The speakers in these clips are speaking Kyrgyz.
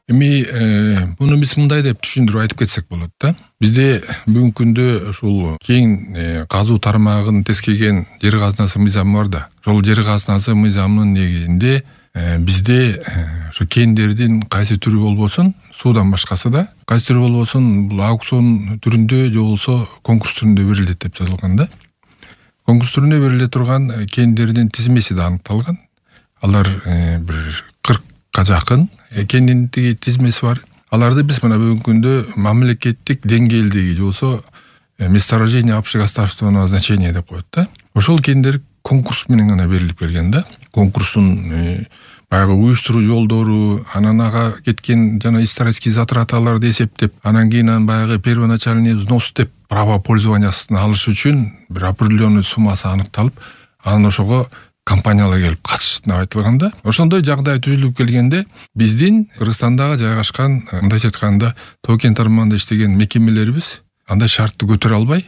Эми муну биз мындай деп түшүндүрүп айтып кетсек болот да. Бизде бүгүнкү күндө ушул кең казуу тармагын тескеген жер казынасы мыйзамы бар да. Ошол жер казынасы мыйзамынын негизинде бизде ошо кендердин кайсы түрү болбосун, суудан башкасы да, кайсы түрү болбосун, бул аукцион түрүндө же болбосо конкурс түрүндө берилет деп жазылган да. Конкурс түрүндө бериле турган кендердин тизмеси да аныкталган. Алар бир 40ка жакын кендин тизмеси бар. Аларды биз мына бүгүнкү күндө мамлекеттик деңгээлдеги же болбосо месторождение общегосударственного значения деп коет да. Ошол кендер конкурс менен гана берилип келген да. Конкурстун баягы уюштуруу жолдору, анан ага кеткен жана исторический затраталарды эсептеп, анан кийин баягы первоначальный взнос деп право пользованиясын алыш үчүн бир определенный суммасы аныкталып, анан ошого компаниялар келип катышты деп айтылган да. Ошондой жагдай түзүлүп келгенде биздин Кыргызстандагы жайгашкан, мындайча айтканда, тоо кен тармагында иштеген мекемелерибиз андай шартты көтөрө албай,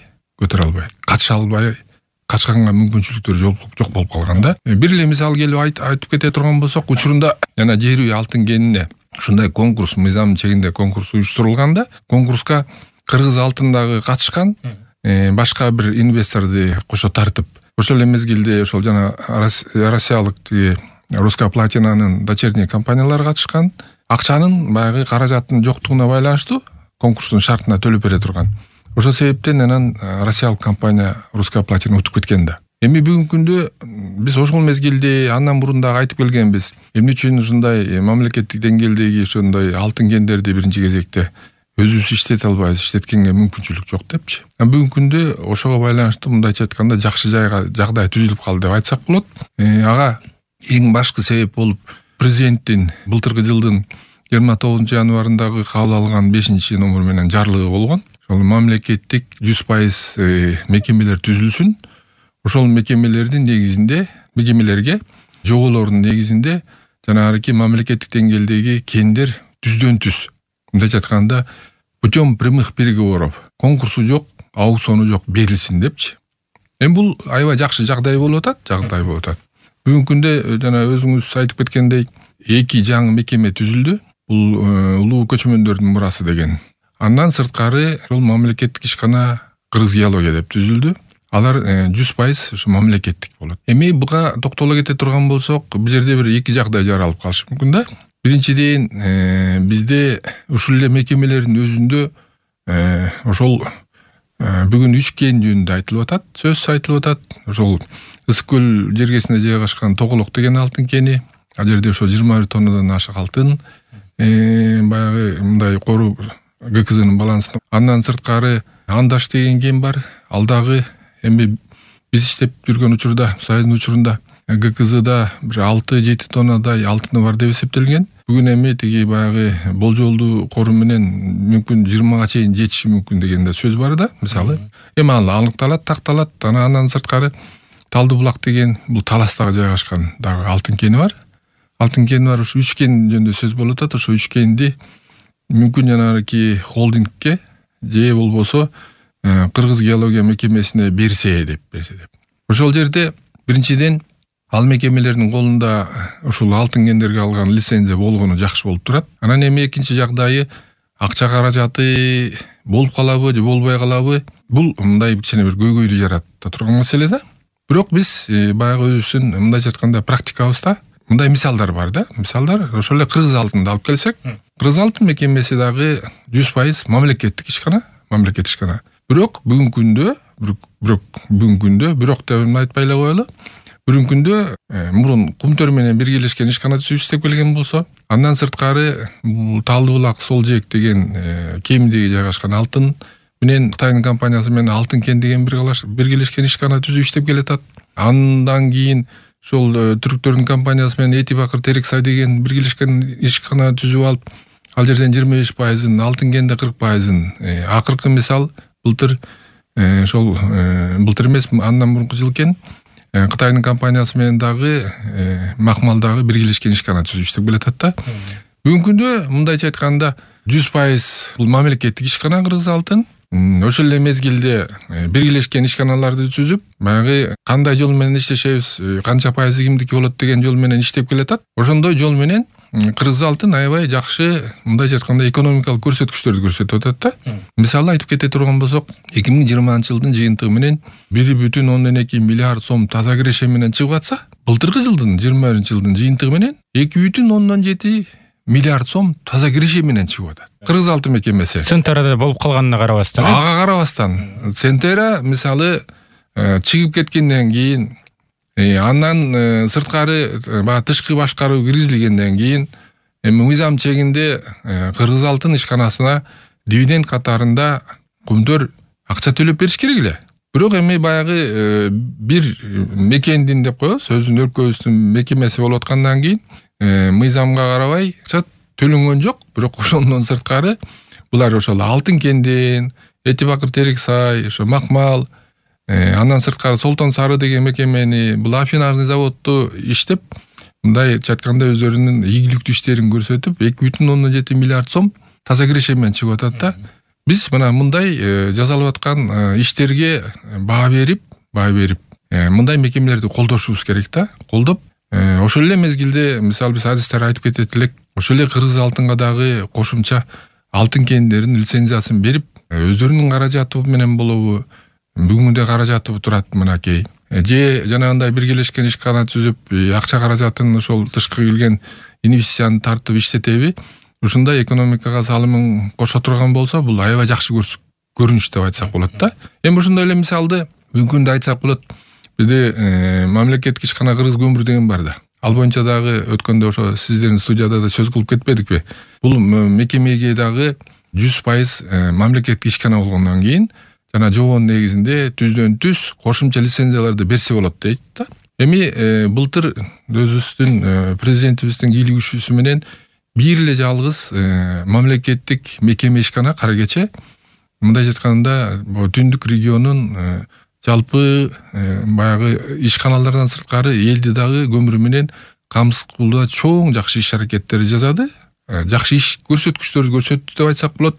катыша албай, качканга мүмкүнчүлүктөр жок болуп калган да. Бир эле мисал келип айтып кете турган болсок, учурунда жана жер үй алтын кенине ушундай конкурс мыйзамдын чегинде конкурс уюштурулган да. Конкурска кыргыз алтындагы катышкан башка бир инвесторду кошо тартып, ошол эле мезгилде ошол жана россиялык Русская Платинанын дочерний компаниялары катышкан. Акчанын баягы каражаттын жоктугуна байланыштуу конкурстун шартына төлөп бере турган. Ошол себептен анан россиялык компания Русская Платина утуп кеткен да. Эми бүгүнкү күндө биз ошол мезгилде андан мурун дагы айтып келгенбиз. Эмне үчүн ушундай мамлекеттик деңгээлдеги ошондой алтын кендерди биринчи кезекте өзүбүз иштете албайбыз, иштеткенге мүмкүнчүлүк жок депчи. Бүгүнкү күндө ошого байланыштуу мындайча айтканда жакшы жагдай түзүлүп калды деп айтсак болот. Ага эң башкы себеп болуп президенттин былтыркы жылдын 29 январындагы кабыл алган 5-номер менен жарлыгы болгон. Ошол мамлекеттик 100% мекемелер түзүлсүн. Ошол мекемелердин негизинде, мекемелерге жоболордун негизинде жанагы мамлекеттик деңгээлдеги кендер түздөн түз. Мындайча айтканда, путем прямых переговоров, конкурсу жок, аукциону жок берилсин депчи. Бул аябай жакшы жагдай болуп атат. Бүгүнкү күндө жана өзүңүз айтып кеткендей, 2 жаңы мекеме түзүлдү. Бул улуу көчмөндөрдүн мурасы деген. Андан сырткары ошол мамлекеттик ишкана Кыргыз геология деп түзүлдү. Алар 100% ушу мамлекеттик болот. Эми буга токтоло кете турган болсок, бул жерде бир 2 жагдай жаралып калышы мүмкүн да. Биринчиден, бизде ушул эле мекемелердин өзүндө ошол бүгүн 3 кен жөнүндө айтылып атат, сөз айтылып атат. Ошол Ысык көл жергесине жайгашкан Тоголок деген алтын кени, ал жерде ошо 21 тоннадан ашык алтын, баягы мындай кору ГКЗнын балансында. Андан сырткары Андаш деген кен бар. Ал дагы эми биз иштеп жүргөн учурда, Союздун учурунда ГКЗда бир 6-7 тоннадай алтыны бар деп эсептелген. Бүгүн эми тиги баягы болжолдуу кору менен мүмкүн 20га чейин жетиши мүмкүн деген да сөз бар да, мисалы. Эми ал аныкталат, такталат. Андан сырткары Талды булак деген бул Таластагы жайгашкан дагы алтын кени бар. Алтын кени бар, ушу 3 кен жөнүндө сөз болуп атат. Ошо 3 кенди мүмкүн жанагы холдингке же болбосо Кыргыз геология мекемесине берсе деп. Ошол жерде биринчиден ал мекемелердин колунда ушул алтын кендерге алган лицензия болгону жакшы болуп турат. Анан эми экинчи жагдайы акча каражаты болуп калабы же болбой калабы? Бул мындай кичине бир көйгөйдү жарата турган маселе да. Бирок биз баягы өзүбүздүн мындайча айтканда практикабызда мындай мисалдар бар да. Мисалдар ошол эле Кыргыз алтынды алып келсек, Кыргыз алтын мекемеси дагы 100% мамлекеттик ишкана. Бирок бүгүнкү күндө, бирок деп айтпай эле коелу. Бүгүнкү күндө мурун Кумтөр менен биргелешкен ишкана түзүп иштеп келген болсо, андан сырткары Талды булак сол жээк деген кеминдеги жайгашкан алтын менен Кытайдын компаниясы менен алтын кен деген биргелешкен ишкана түзүп иштеп келатат. Андан кийин ошол түрктөрдүн компаниясы менен Эти Бакыр Терексай деген биргелешкен ишкана түзүп алып, ал жерден 25%, алтын кенде 40%. Акыркы мисал былтыр эмес, андан мурунку жыл экен, Кытайдын компаниясы менен дагы Макмалдагы биргелешкен ишкана түзүп иштеп келатат да. Бүгүнкү күндө мындайча айтканда 100% бул мамлекеттик ишкана Кыргыз алтын. Ошол эле мезгилде биргелешкен ишканаларды түзүп, баягы кандай жол менен иштешебиз, канча пайызы кимдики болот деген жол менен иштеп келатат. Ошондой жол менен кыргыз алтын аябай жакшы мындайча айтканда экономикалык көрсөткүчтөрдү көрсөтүп атат да. Мисалы айтып кете турган болсок, 2020-жылдын жыйынтыгы менен 1,2 миллиард сом таза киреше менен чыгып атса, былтыркы жылдын 20-жылдын жыйынтыгы менен 2,7 миллиард сом таза киреше менен чыгып атат. Кыргыз алтын мекемеси. Центрада болуп калганына карабастан. Ага карабастан. Центра мисалы чыгып кеткенден кийин, андан сырткары тышкы башкаруу киргизилгенден кийин мыйзам чегинде Кыргыз алтын ишканасына дивиденд катарында көмдөр акча төлөп бериш керек эле. Бирок эми баягы бир мекендин деп коебуз, өзүнүн өлкөбүздүн мекемеси болуп аткандан кийин мыйзамга карабай акча төлөнгөн жок. Бирок ошондон сырткары булар ошол Алтын кендин, Этибакыр Терексай, ошо Макмал, андан сырткары Солтон Сары деген мекемени, бул афинажный заводду иштеп, мындайча айтканда өздөрүнүн ийгиликтүү иштерин көрсөтүп, 2,7 миллиард сом таза киреше менен чыгып атат да. Биз мына мындай жасалып аткан иштерге баа берип, мындай мекемелерди колдошубуз керек да. Колдоп, ошол эле мезгилде мисалы биз адистер айтып кетет элек, ошол эле Кыргыз алтынга дагы кошумча алтын кендеринин лицензиясын берип, өздөрүнүн каражаты менен болобу, бүгүнгүдө каражаты турат мынакей. Же жанагындай биргелешкен ишкана түзүп, акча каражатын ошол тышкы келген инвестицияны тартып иштетеби? Ушундай экономикага салымын кошо турган болсо, бул аябай жакшы көрүнүш деп айтсак болот да. Эми ушундай эле мисалды бүгүнгүндө айтсак болот. Бизде мамлекеттик ишкана Кыргыз көмүр деген бар да. Ал боюнча дагы өткөндө ошо сиздердин студияда да сөз кылып кетпедикпи? Бул мекемеге дагы 100% мамлекеттик ишкана болгондон кийин жана жобонун негизинде түздөн түз кошумча лицензияларды берсе болот дейт да. Эми былтыр өзүбүздүн президентибиздин кийлигишүүсү менен бир эле жалгыз мамлекеттик мекеме ишкана кара кече, мындайча айтканда, түндүк регионун жалпы баягы ишканалардан сырткары элди дагы көмүр менен камсыз кылууда чоң жакшы иш аракеттер жасады. Жакшы иш көрсөткүчтөрдү көрсөттү деп айтсак болот.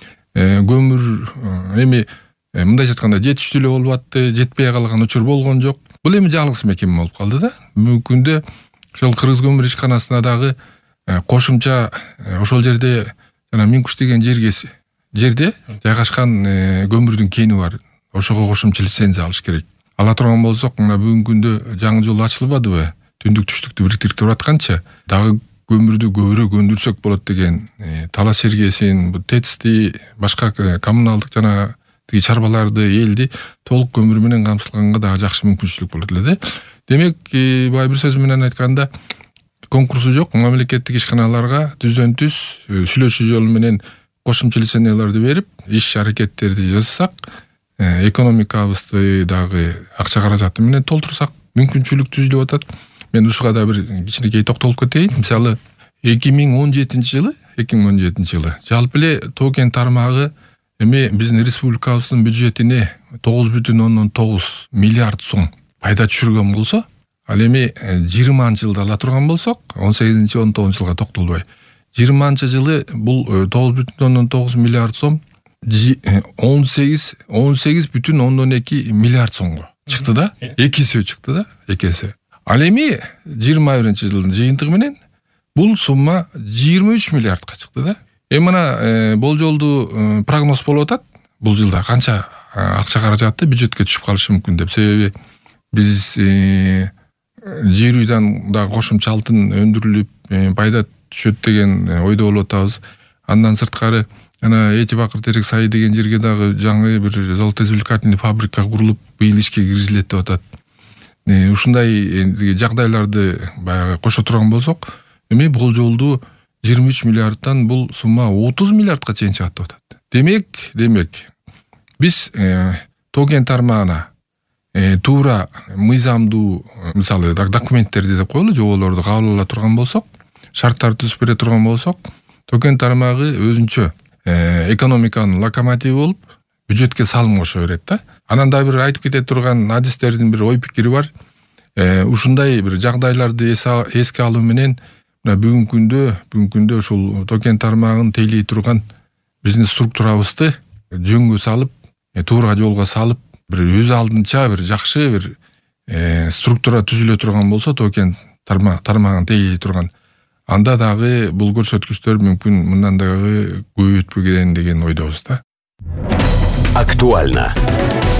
Көмүр эми мындайча айтканда жетиштүү эле болуп атты, жетпей калган учур болгон жок. Бул эми жалгыз мекеме болуп калды да. Бүгүнкү күндө ошол Кыргыз көмүр ишканасына дагы кошумча ошол жерде жана Минкуш деген жерде жайгашкан көмүрдүн кени бар. Ошого кошумча лицензия алыш керек. Ала турган болсок, мына бүгүнкү күндө жаңы жол ачылбадыбы? Түндүк түштүктү бириктирип атканча дагы көмүрдү көбүрөөк өндүрсөк болот деген талаш эргесин, бу ТЭЦти, башка коммуналдык жана чарбаларды, элди толук көмүр менен камсызганга дагы жакшы мүмкүнчүлүк болот эле да. Демек, бай бир сөз менен айтканда, конкурсу жок, мамлекеттик ишканаларга түздөн түз сүйлөшүү жолу менен кошумча лицензияларды берип, иш аракеттерди жасасак, экономикабызды дагы акча каражаты менен толтурсак, мүмкүнчүлүк түзүлүп атат. Мен ушуга да бир кичинекей токтолуп кетейин. Мисалы 2017 жылы жалпы эле токен тармагы эми биздин республикабыздын бюджетине 9,9 миллиард сом пайда түшүргөн болсо, ал эми 20-жылда ала турган болсок, 18-19 жылга токтолбой, 20-жылы бул 9,9 миллиард сом 18,2 миллиард сомго чыкты да. Эки эсе чыкты да, эки эсе. Ал эми 21-жылдын жыйынтыгы менен бул сумма 23 миллиардка чыкты да. Эми мына болжолдуу прогноз болуп атат. Бул жылда канча акча каражаты бюджетке түшүп калышы мүмкүн деп. Себеби биз жер үйдөн да кошумча алтын өндүрүлүп, пайда түшөт деген ойдо болуп атабыз. Андан сырткары жана Этибакыр Терексай деген жерге дагы жаңы бир золотоизвлекательный фабрика курулуп, быйыл ишке киргизилет деп атат. Ушундай жагдайларды баягы кошо турган болсок, эми болжолдуу 23 миллиардтан бул сумма 30 миллиардка чейин чыгат деп атат. Демек, биз токен тармагына туура мыйзамдуу, мисалы документтерди деп коелу, жоболорду кабыл ала турган болсок, шарттарды түзүп бере турган болсок, токен тармагы өзүнчө экономиканын локомотиви болуп, бюджетке салым кошо берет да. Анан да бир айтып кете турган адистердин бир ой пикири бар. Ушундай бир жагдайларды эске алуу менен бүгүнкү күндө ушул токен тармагын тейлей турган биздин структурабызды жөнгө салып, туура жолго салып, бир өз алдынча бир жакшы бир структура түзүлө турган болсо, токен тармагын тейлей турган, анда дагы бул көрсөткүчтөр мүмкүн мындан дагы көбөйүп кеткен деген ойдобуз да. Актуально.